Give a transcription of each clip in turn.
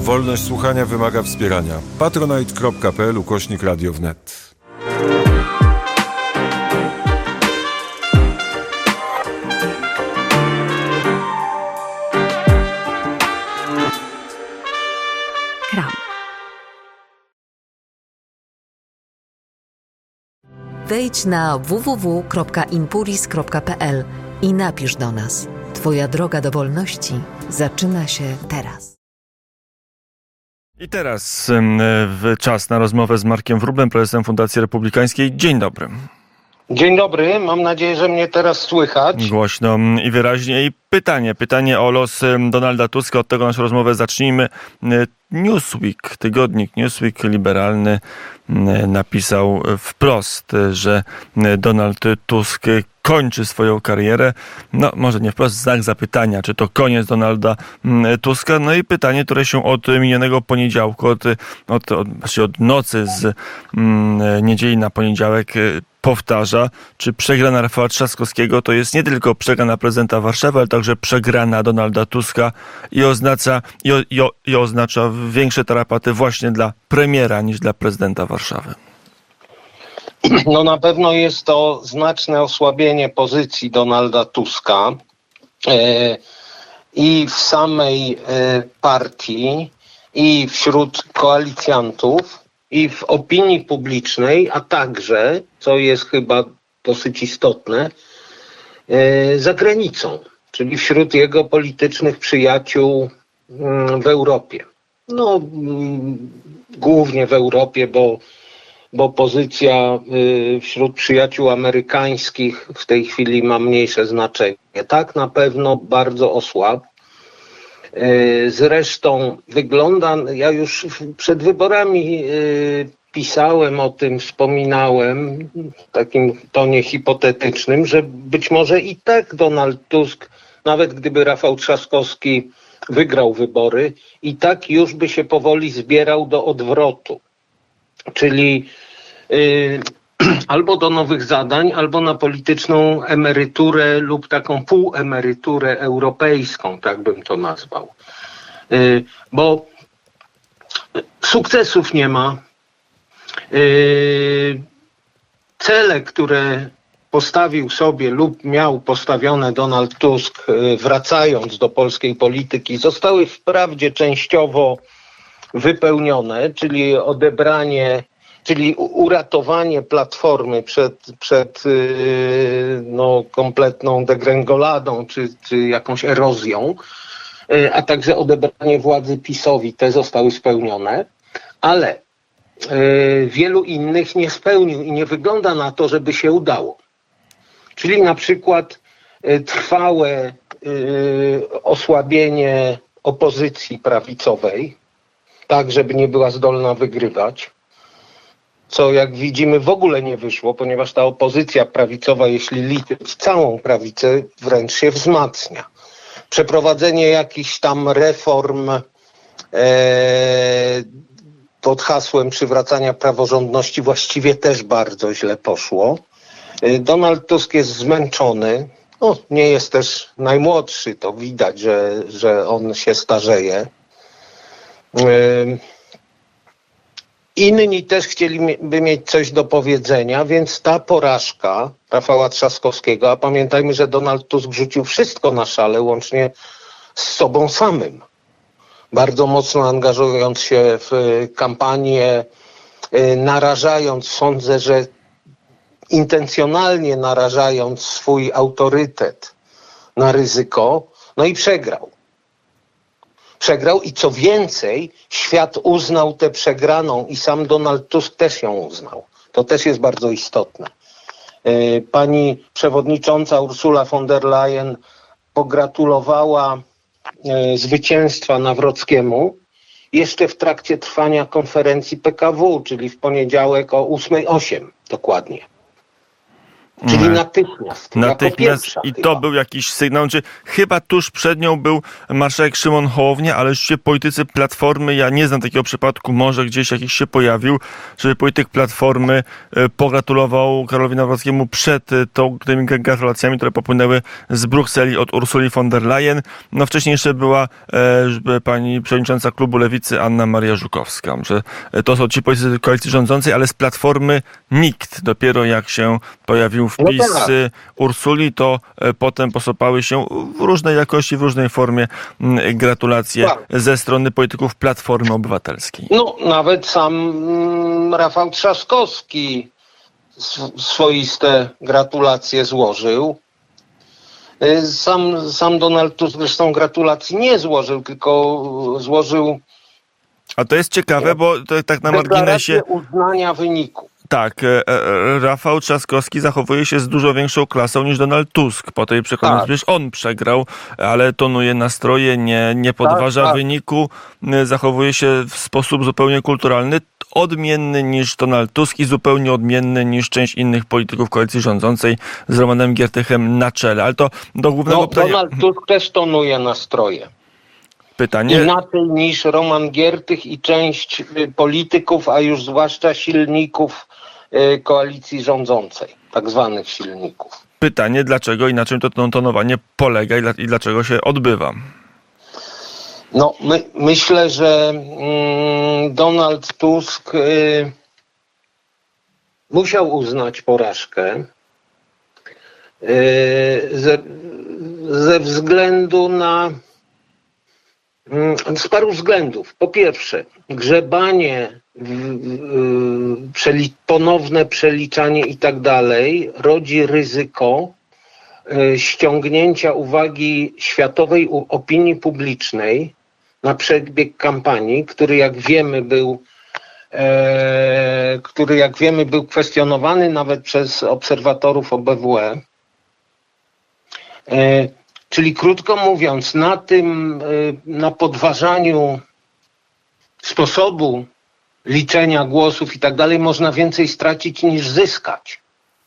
Wolność słuchania wymaga wspierania. patronite.pl/Radio wnet. Wejdź na www.impuris.pl i napisz do nas. Twoja droga do wolności zaczyna się teraz. I teraz czas na rozmowę z Markiem Wróblem, prezesem Fundacji Republikańskiej. Dzień dobry. Dzień dobry, mam nadzieję, że mnie teraz słychać. Głośno i wyraźnie. I pytanie o los Donalda Tuska. Od tego naszą rozmowę zacznijmy. Newsweek, tygodnik Newsweek liberalny napisał wprost, że Donald Tusk kończy swoją karierę. No, może nie wprost, znak zapytania, czy to koniec Donalda Tuska. No i pytanie, które się od minionego poniedziałku, od nocy z niedzieli na poniedziałek powtarza, czy przegrana Rafała Trzaskowskiego to jest nie tylko przegrana prezydenta Warszawy, ale także przegrana Donalda Tuska i oznacza większe tarapaty właśnie dla premiera niż dla prezydenta Warszawy. No na pewno jest to znaczne osłabienie pozycji Donalda Tuska i w samej partii, i wśród koalicjantów, i w opinii publicznej, a także, co jest chyba dosyć istotne, za granicą, czyli wśród jego politycznych przyjaciół w Europie. No, głównie w Europie, bo pozycja wśród przyjaciół amerykańskich w tej chwili ma mniejsze znaczenie. Tak na pewno bardzo osłabł. Zresztą wygląda, ja już przed wyborami pisałem o tym, wspominałem w takim tonie hipotetycznym, że być może i tak Donald Tusk, nawet gdyby Rafał Trzaskowski wygrał wybory, i tak już by się powoli zbierał do odwrotu. Czyli albo do nowych zadań, albo na polityczną emeryturę lub taką półemeryturę europejską, tak bym to nazwał. Bo sukcesów nie ma. Cele, które postawił sobie lub miał postawione Donald Tusk, wracając do polskiej polityki, zostały wprawdzie częściowo wypełnione, czyli uratowanie Platformy przed kompletną degrengoladą czy jakąś erozją, a także odebranie władzy PiS-owi, te zostały spełnione, ale wielu innych nie spełnił i nie wygląda na to, żeby się udało. Czyli na przykład trwałe osłabienie opozycji prawicowej, tak żeby nie była zdolna wygrywać, co jak widzimy w ogóle nie wyszło, ponieważ ta opozycja prawicowa, jeśli liczyć całą prawicę, wręcz się wzmacnia. Przeprowadzenie jakichś tam reform pod hasłem przywracania praworządności właściwie też bardzo źle poszło. Donald Tusk jest zmęczony, nie jest też najmłodszy, to widać, że on się starzeje. Inni też chcieliby mieć coś do powiedzenia, więc ta porażka Rafała Trzaskowskiego, a pamiętajmy, że Donald Tusk rzucił wszystko na szale, łącznie z sobą samym. Bardzo mocno angażując się w kampanię, narażając, sądzę, że intencjonalnie narażając swój autorytet na ryzyko, no i przegrał. Przegrał i co więcej, świat uznał tę przegraną i sam Donald Tusk też ją uznał. To też jest bardzo istotne. Pani przewodnicząca Ursula von der Leyen pogratulowała zwycięstwa Nawrockiemu jeszcze w trakcie trwania konferencji PKW, czyli w poniedziałek o 8:08 dokładnie. Czyli natychmiast. Natychmiast jako i pierwsza to był jakiś sygnał, czy chyba tuż przed nią był marszałek Szymon Hołownia, ale rzeczywiście politycy Platformy, ja nie znam takiego przypadku, może gdzieś jakiś się pojawił, żeby polityk Platformy pogratulował Karolowi Nawrockiemu przed tymi gratulacjami, które popłynęły z Brukseli od Ursuli von der Leyen. No wcześniej jeszcze była pani przewodnicząca klubu Lewicy Anna Maria Żukowska, że to są ci politycy koalicji rządzącej, ale z Platformy nikt. Dopiero jak się pojawił wpis Ursuli, to potem posypały się w różnej jakości, w różnej formie gratulacje ze strony polityków Platformy Obywatelskiej. No, nawet sam Rafał Trzaskowski swoiste gratulacje złożył. Sam Donald Tusk zresztą gratulacji nie złożył, tylko złożył A to jest ciekawe, bo to tak na marginesie uznania wyniku. Tak, Rafał Trzaskowski zachowuje się z dużo większą klasą niż Donald Tusk. Po tej przekonaniu, przecież on przegrał, ale tonuje nastroje, nie podważa wyniku, zachowuje się w sposób zupełnie kulturalny, odmienny niż Donald Tusk i zupełnie odmienny niż część innych polityków koalicji rządzącej z Romanem Giertychem na czele. Ale to do głównego pytania. Donald Tusk też tonuje nastroje. Pytanie. Inaczej niż Roman Giertych i część polityków, a już zwłaszcza silników koalicji rządzącej, tak zwanych silników. Pytanie, dlaczego i na czym to tonowanie polega i dlaczego się odbywa? No, myślę, że Donald Tusk musiał uznać porażkę ze względu na z paru względów. Po pierwsze, grzebanie, ponowne przeliczanie i tak dalej rodzi ryzyko ściągnięcia uwagi światowej opinii publicznej na przebieg kampanii, który jak wiemy był kwestionowany nawet przez obserwatorów OBWE. Czyli krótko mówiąc, na podważaniu sposobu liczenia głosów i tak dalej można więcej stracić niż zyskać.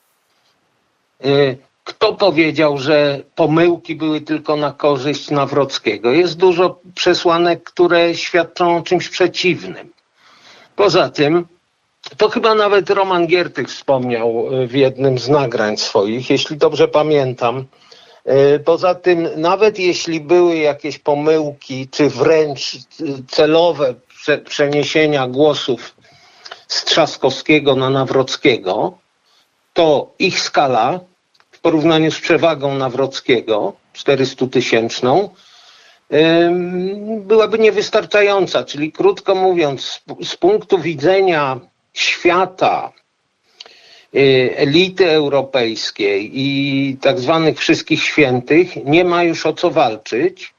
Kto powiedział, że pomyłki były tylko na korzyść Nawrockiego? Jest dużo przesłanek, które świadczą o czymś przeciwnym. Poza tym, to chyba nawet Roman Giertych wspomniał w jednym z nagrań swoich, jeśli dobrze pamiętam. Poza tym, nawet jeśli były jakieś pomyłki, czy wręcz celowe przeniesienia głosów z Trzaskowskiego na Nawrockiego, to ich skala w porównaniu z przewagą Nawrockiego, 400-tysięczną, byłaby niewystarczająca. Czyli krótko mówiąc, z punktu widzenia świata, elity europejskiej i tak zwanych wszystkich świętych nie ma już o co walczyć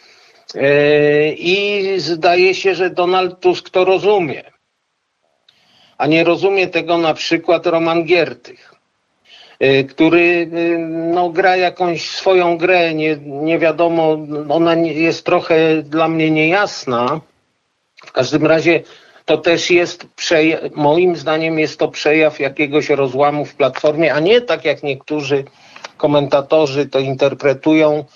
i zdaje się, że Donald Tusk to rozumie, a nie rozumie tego na przykład Roman Giertych, który gra jakąś swoją grę, nie wiadomo, ona jest trochę dla mnie niejasna. W każdym razie to też jest, moim zdaniem jest to przejaw jakiegoś rozłamu w Platformie, a nie tak jak niektórzy komentatorzy to interpretują,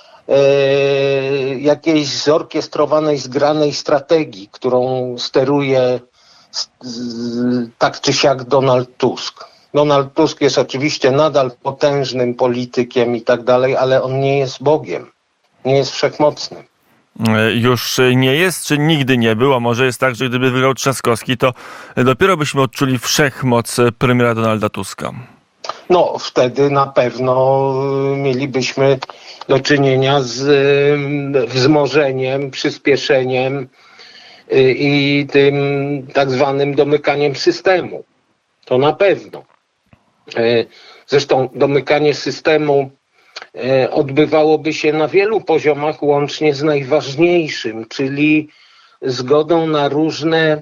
jakiejś zorkiestrowanej, zgranej strategii, którą steruje tak czy siak Donald Tusk. Donald Tusk jest oczywiście nadal potężnym politykiem i tak dalej, ale on nie jest Bogiem, nie jest wszechmocnym. Już nie jest, czy nigdy nie był, a może jest tak, że gdyby wygrał Trzaskowski, to dopiero byśmy odczuli wszechmoc premiera Donalda Tuska. No, wtedy na pewno mielibyśmy do czynienia z wzmożeniem, przyspieszeniem i tym tak zwanym domykaniem systemu. To na pewno. Zresztą domykanie systemu odbywałoby się na wielu poziomach, łącznie z najważniejszym, czyli zgodą na różne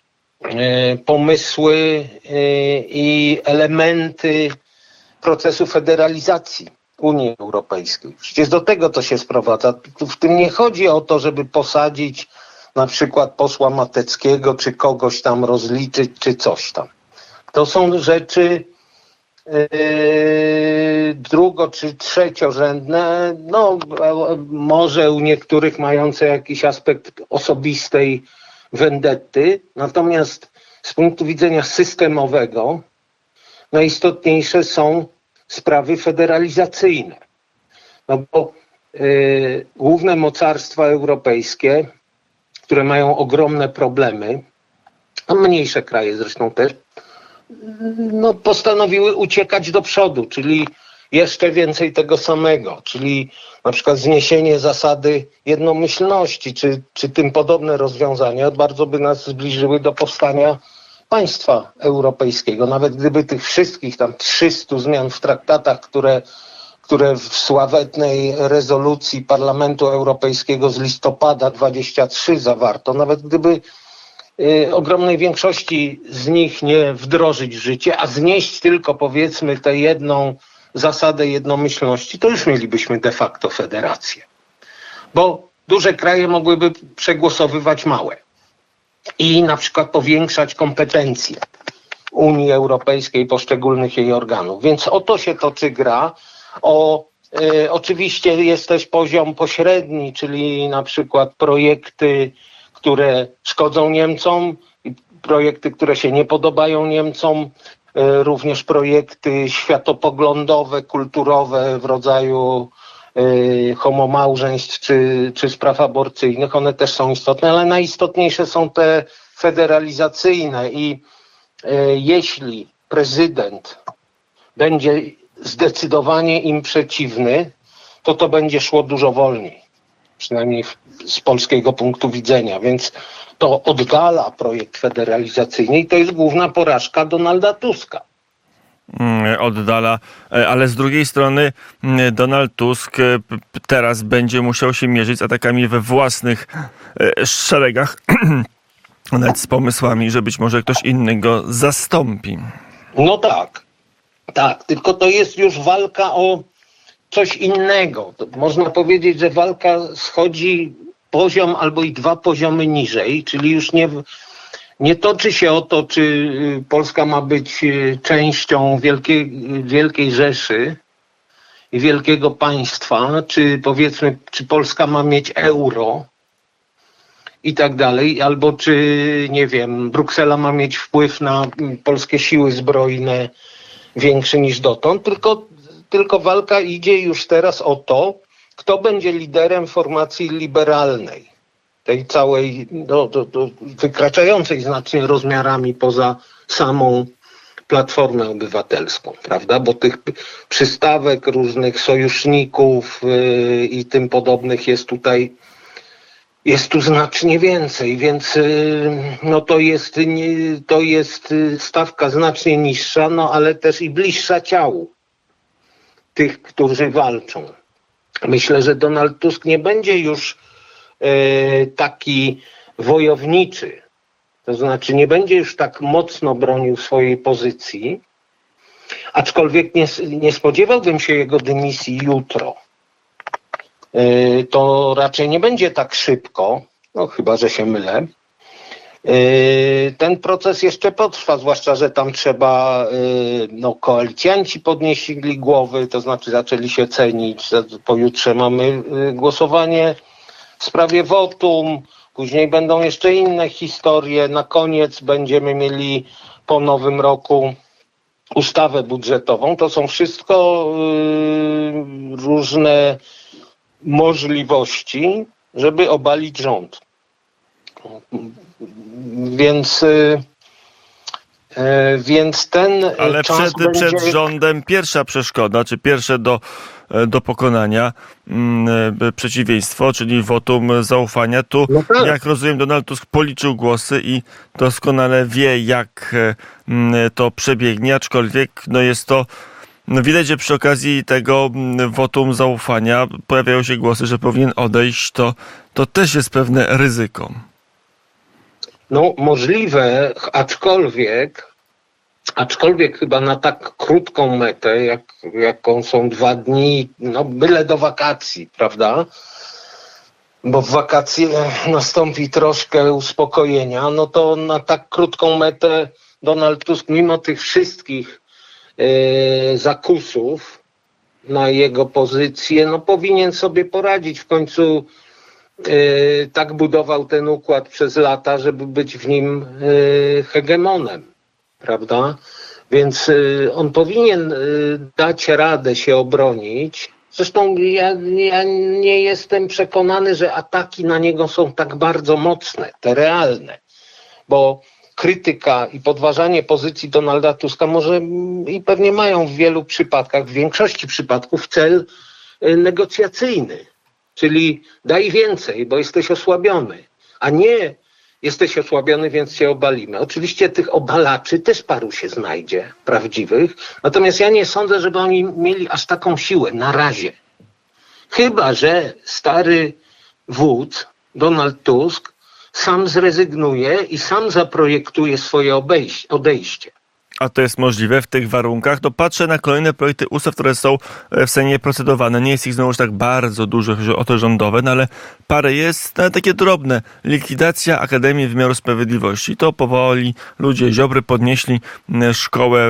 pomysły i elementy procesu federalizacji Unii Europejskiej. Przecież do tego to się sprowadza. W tym nie chodzi o to, żeby posadzić na przykład posła Mateckiego, czy kogoś tam rozliczyć, czy coś tam. To są rzeczy drugo- czy trzeciorzędne, no może u niektórych mające jakiś aspekt osobistej wendetty, natomiast z punktu widzenia systemowego najistotniejsze są sprawy federalizacyjne. No bo główne mocarstwa europejskie, które mają ogromne problemy, a mniejsze kraje zresztą też, no, postanowiły uciekać do przodu, czyli jeszcze więcej tego samego, czyli na przykład zniesienie zasady jednomyślności, czy tym podobne rozwiązania bardzo by nas zbliżyły do powstania państwa europejskiego. Nawet gdyby tych wszystkich tam 300 zmian w traktatach, które w sławetnej rezolucji Parlamentu Europejskiego z listopada 23 zawarto, nawet gdyby ogromnej większości z nich nie wdrożyć w życie, a znieść tylko powiedzmy tę jedną zasadę jednomyślności, to już mielibyśmy de facto federację. Bo duże kraje mogłyby przegłosowywać małe i na przykład powiększać kompetencje Unii Europejskiej, poszczególnych jej organów. Więc o to się toczy gra. Oczywiście jest też poziom pośredni, czyli na przykład projekty, które szkodzą Niemcom, projekty, które się nie podobają Niemcom, również projekty światopoglądowe, kulturowe w rodzaju homomałżeństw czy spraw aborcyjnych. One też są istotne, ale najistotniejsze są te federalizacyjne i jeśli prezydent będzie zdecydowanie im przeciwny, to będzie szło dużo wolniej. Przynajmniej z polskiego punktu widzenia, więc to oddala projekt federalizacyjny i to jest główna porażka Donalda Tuska. Oddala, ale z drugiej strony Donald Tusk teraz będzie musiał się mierzyć z atakami we własnych szeregach, nawet z pomysłami, że być może ktoś inny go zastąpi. No tak, tylko to jest już walka o coś innego. To można powiedzieć, że walka schodzi poziom albo i 2 poziomy niżej, czyli już nie toczy się o to, czy Polska ma być częścią Wielkiej Rzeszy i wielkiego państwa, czy powiedzmy, czy Polska ma mieć euro i tak dalej, albo czy, nie wiem, Bruksela ma mieć wpływ na polskie siły zbrojne większy niż dotąd, tylko walka idzie już teraz o to, kto będzie liderem formacji liberalnej, tej całej, wykraczającej znacznie rozmiarami poza samą Platformę Obywatelską, prawda? Bo tych przystawek, różnych sojuszników i tym podobnych jest tu znacznie więcej, więc no to jest stawka znacznie niższa, no ale też i bliższa ciału tych, którzy walczą. Myślę, że Donald Tusk nie będzie już taki wojowniczy, to znaczy nie będzie już tak mocno bronił swojej pozycji, aczkolwiek nie spodziewałbym się jego dymisji jutro. To raczej nie będzie tak szybko, no chyba że się mylę. Ten proces jeszcze potrwa, zwłaszcza, że tam trzeba, koalicjanci podnieśli głowy, to znaczy zaczęli się cenić. Pojutrze mamy głosowanie w sprawie wotum, później będą jeszcze inne historie, na koniec będziemy mieli po nowym roku ustawę budżetową. To są wszystko różne możliwości, żeby obalić rząd. Więc ten ale czas przed rządem pierwsza przeszkoda, czy pierwsze do pokonania przeciwieństwo, czyli wotum zaufania. Tu, no tak. Jak rozumiem, Donald Tusk policzył głosy i doskonale wie, jak to przebiegnie, aczkolwiek jest to widać, że przy okazji tego wotum zaufania pojawiają się głosy, że powinien odejść. To też jest pewne ryzyko. No możliwe, aczkolwiek chyba na tak krótką metę, jaką są 2 dni, byle do wakacji, prawda? Bo w wakacje nastąpi troszkę uspokojenia, no to na tak krótką metę Donald Tusk, mimo tych wszystkich zakusów na jego pozycję, no powinien sobie poradzić. W końcu tak budował ten układ przez lata, żeby być w nim hegemonem, prawda? Więc on powinien dać radę się obronić. Zresztą ja nie jestem przekonany, że ataki na niego są tak bardzo mocne, te realne, bo krytyka i podważanie pozycji Donalda Tuska może i pewnie mają w wielu przypadkach, w większości przypadków cel negocjacyjny, czyli daj więcej, bo jesteś osłabiony, a nie jesteś osłabiony, więc cię obalimy. Oczywiście tych obalaczy też paru się znajdzie, prawdziwych, natomiast ja nie sądzę, żeby oni mieli aż taką siłę na razie. Chyba że stary wódz, Donald Tusk, sam zrezygnuje i sam zaprojektuje swoje odejście. A to jest możliwe w tych warunkach? To patrzę na kolejne projekty ustaw, które są w Sejmie procedowane. Nie jest ich znowuż tak bardzo dużo, chodzi o te rządowe, no ale parę jest, no, takie drobne. Likwidacja Akademii Wymiaru Sprawiedliwości. To powoli ludzie Ziobry podnieśli szkołę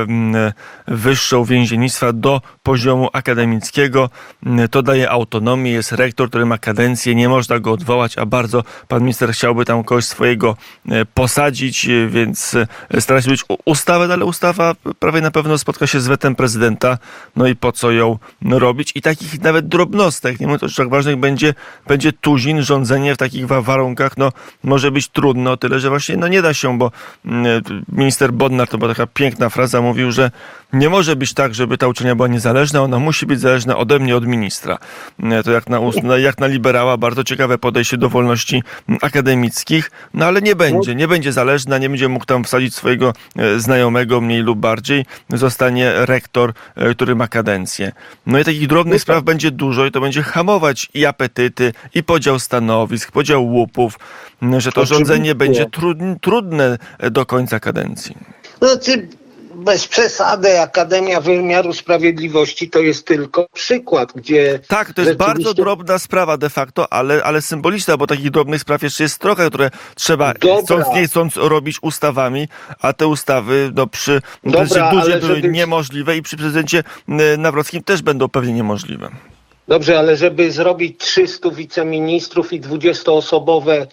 wyższą więziennictwa do poziomu akademickiego. To daje autonomię. Jest rektor, który ma kadencję. Nie można go odwołać, a bardzo pan minister chciałby tam kogoś swojego posadzić, więc stara się być ustawę, ale ustawa prawie na pewno spotka się z wetem prezydenta, no i po co ją robić? I takich nawet drobnostek, nie mówiąc o rzeczach ważnych, będzie tuzin, rządzenie w takich warunkach, no może być trudno, tyle, że właśnie no nie da się, bo minister Bodnar, to była taka piękna fraza, mówił, że nie może być tak, żeby ta uczelnia była niezależna, ona musi być zależna ode mnie, od ministra. To jak na liberała bardzo ciekawe podejście do wolności akademickich, no ale nie będzie zależna, nie będzie mógł tam wsadzić swojego znajomego, mniej lub bardziej, zostanie rektor, który ma kadencję. No i takich drobnych spraw będzie dużo i to będzie hamować i apetyty, i podział stanowisk, podział łupów, że to rządzenie będzie trudne do końca kadencji. Znaczy, bez przesady, Akademia Wymiaru Sprawiedliwości to jest tylko przykład, gdzie... Tak, to jest bardzo drobna sprawa de facto, ale symboliczna, bo takich drobnych spraw jeszcze jest trochę, które trzeba chcąc nie chcąc robić ustawami, a te ustawy przy prezydencie Dudzie były niemożliwe i przy prezydencie Nawrockim też będą pewnie niemożliwe. Dobrze, ale żeby zrobić 300 wiceministrów i 20-osobowe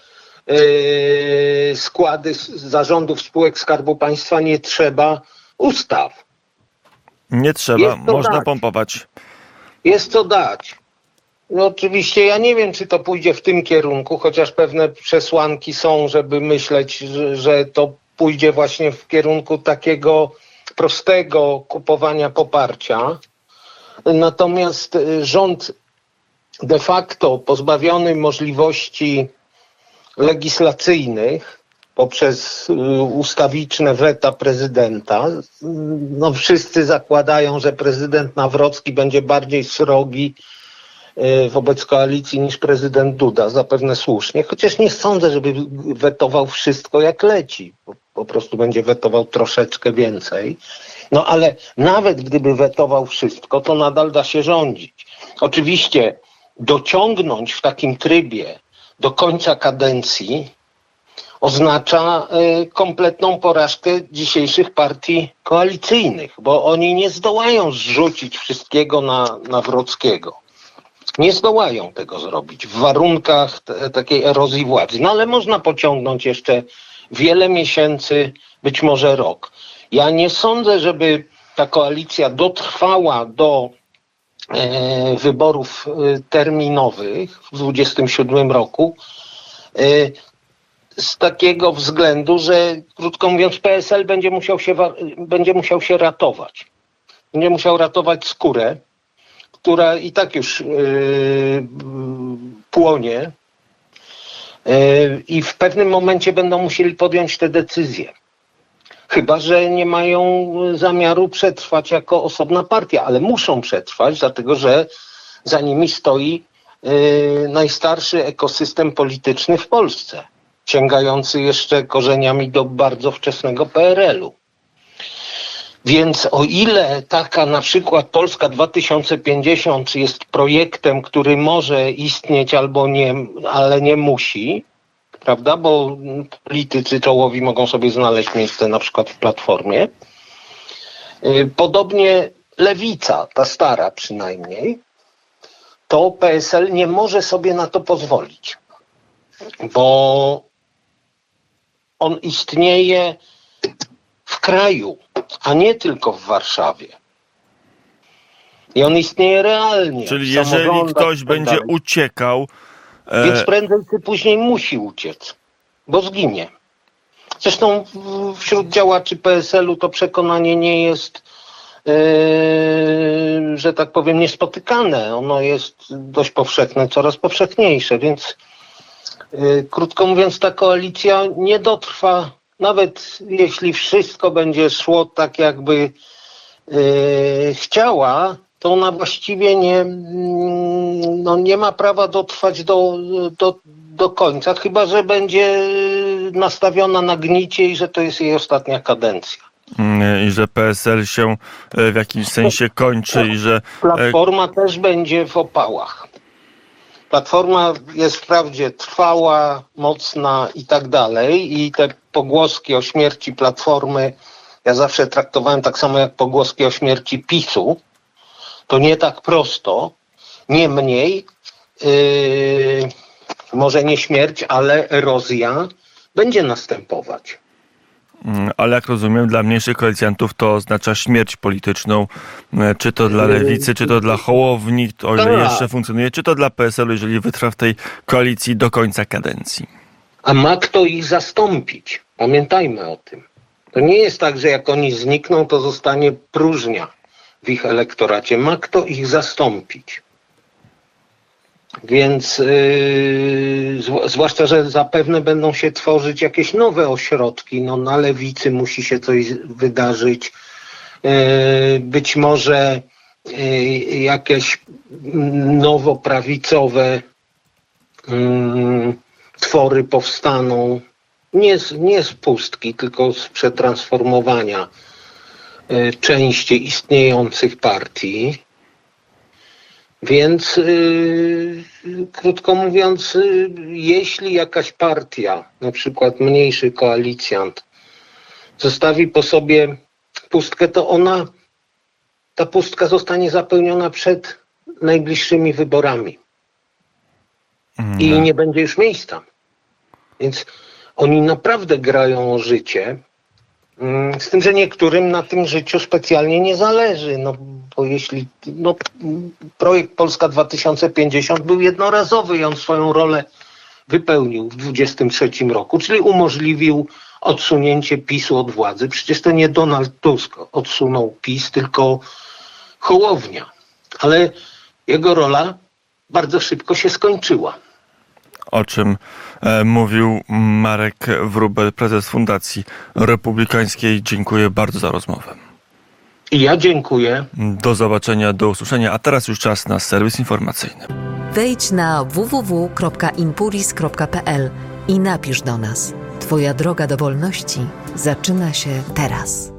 składy zarządów spółek Skarbu Państwa nie trzeba ustaw. Nie trzeba, można pompować. Jest co dać. No oczywiście ja nie wiem, czy to pójdzie w tym kierunku, chociaż pewne przesłanki są, żeby myśleć, że to pójdzie właśnie w kierunku takiego prostego kupowania poparcia. Natomiast rząd de facto pozbawiony możliwości legislacyjnych poprzez ustawiczne weta prezydenta. No wszyscy zakładają, że prezydent Nawrocki będzie bardziej srogi wobec koalicji niż prezydent Duda, zapewne słusznie, chociaż nie sądzę, żeby wetował wszystko jak leci. Po prostu będzie wetował troszeczkę więcej. No ale nawet gdyby wetował wszystko, to nadal da się rządzić. Oczywiście dociągnąć w takim trybie do końca kadencji oznacza kompletną porażkę dzisiejszych partii koalicyjnych, bo oni nie zdołają zrzucić wszystkiego na Nawrockiego. Nie zdołają tego zrobić w warunkach takiej erozji władzy. No ale można pociągnąć jeszcze wiele miesięcy, być może rok. Ja nie sądzę, żeby ta koalicja dotrwała do wyborów terminowych w 2027 roku z takiego względu, że krótko mówiąc PSL będzie musiał się ratować. Będzie musiał ratować skórę, która i tak już płonie i w pewnym momencie będą musieli podjąć te decyzje. Chyba że nie mają zamiaru przetrwać jako osobna partia, ale muszą przetrwać, dlatego że za nimi stoi najstarszy ekosystem polityczny w Polsce, sięgający jeszcze korzeniami do bardzo wczesnego PRL-u. Więc o ile taka na przykład Polska 2050 jest projektem, który może istnieć albo nie, ale nie musi, prawda, bo politycy czołowi mogą sobie znaleźć miejsce na przykład w Platformie, Podobnie Lewica, ta stara przynajmniej, to PSL nie może sobie na to pozwolić, bo on istnieje w kraju, a nie tylko w Warszawie. I on istnieje realnie. Czyli w jeżeli samorządach ktoś i tak będzie dalej. uciekał, Więc prędzej czy później musi uciec, bo zginie. Zresztą wśród działaczy PSL-u to przekonanie nie jest, że tak powiem, niespotykane. Ono jest dość powszechne, coraz powszechniejsze, więc krótko mówiąc, ta koalicja nie dotrwa, nawet jeśli wszystko będzie szło tak, jakby chciała, to ona właściwie nie ma prawa dotrwać do końca, chyba że będzie nastawiona na gnicie i że to jest jej ostatnia kadencja. i że PSL się w jakimś sensie kończy i że... Platforma też będzie w opałach. Platforma jest wprawdzie trwała, mocna i tak dalej i te pogłoski o śmierci Platformy ja zawsze traktowałem tak samo jak pogłoski o śmierci PiS-u. To nie tak prosto. Niemniej, może nie śmierć, ale erozja będzie następować. Ale jak rozumiem, dla mniejszych koalicjantów to oznacza śmierć polityczną, czy to dla Lewicy, czy to dla Hołowni, o ile jeszcze funkcjonuje, czy to dla PSL-u, jeżeli wytrwa w tej koalicji do końca kadencji. A ma kto ich zastąpić? Pamiętajmy o tym. To nie jest tak, że jak oni znikną, to zostanie próżnia w ich elektoracie. Ma kto ich zastąpić. Więc zwłaszcza, że zapewne będą się tworzyć jakieś nowe ośrodki. No, na lewicy musi się coś wydarzyć. Być może jakieś nowoprawicowe twory powstaną. Nie z pustki, tylko z przetransformowania części istniejących partii. Więc krótko mówiąc, jeśli jakaś partia, na przykład mniejszy koalicjant, zostawi po sobie pustkę, to ta pustka zostanie zapełniona przed najbliższymi wyborami. I nie będzie już miejsca. Więc oni naprawdę grają o życie. Z tym, że niektórym na tym życiu specjalnie nie zależy. Bo jeśli projekt Polska 2050 był jednorazowy i on swoją rolę wypełnił w 2023 roku, czyli umożliwił odsunięcie PiS-u od władzy. Przecież to nie Donald Tusk odsunął PiS, tylko Hołownia. Ale jego rola bardzo szybko się skończyła. O czym mówił Marek Wróbel, prezes Fundacji Republikańskiej. Dziękuję bardzo za rozmowę. I ja dziękuję. Do zobaczenia, do usłyszenia. A teraz już czas na serwis informacyjny. Wejdź na www.impuris.pl i napisz do nas. Twoja droga do wolności zaczyna się teraz.